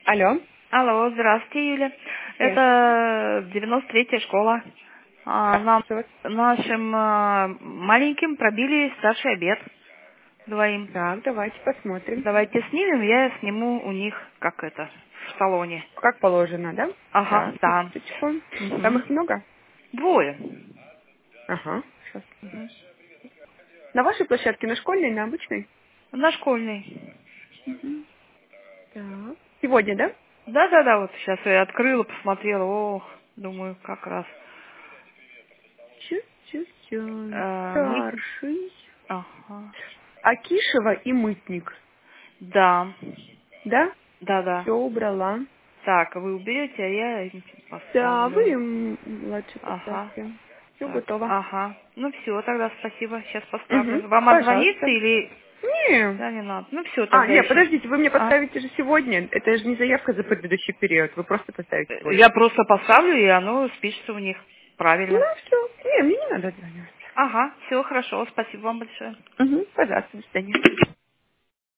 Алло. Алло, здравствуйте, Юля. Привет. Это 93-я школа. Так, Нам, слушаю вас. нашим маленьким пробили старший обед двоим. Так, давайте посмотрим. Давайте снимем, я сниму у них, как это, в салоне. Как положено, да? Ага, Так, да. секундочку. Там Мгм. их много? Двое. Ага. Сейчас. Мгм. На вашей площадке, на школьной, на обычной? На школьной. Мгм. Так. Сегодня, да? Да-да-да, вот сейчас я открыла, посмотрела, ох, думаю, как раз. Чуть-чуть. Мы... Старший. Ага. Акишева и Мытник. Да. Да? Да-да. Все убрала. Так, вы уберете, а я им Да, поставлю. вы младше Ага. поставьте. Все Так, готово. ага. Ну все, тогда спасибо. Сейчас Угу. поставлю. Вам отзвониться Пожалуйста. или... Не. Да, не надо. Ну все, А, тогда нет, еще. подождите, вы мне А? поставите же сегодня. Это же не заявка за предыдущий период. Вы просто поставите Я сегодня. просто поставлю, и оно спишется у них. Ну, Правильно. все. Не, мне не надо отзванивать. Ага, все хорошо. Спасибо вам большое. Угу. Пожалуйста, до свидания.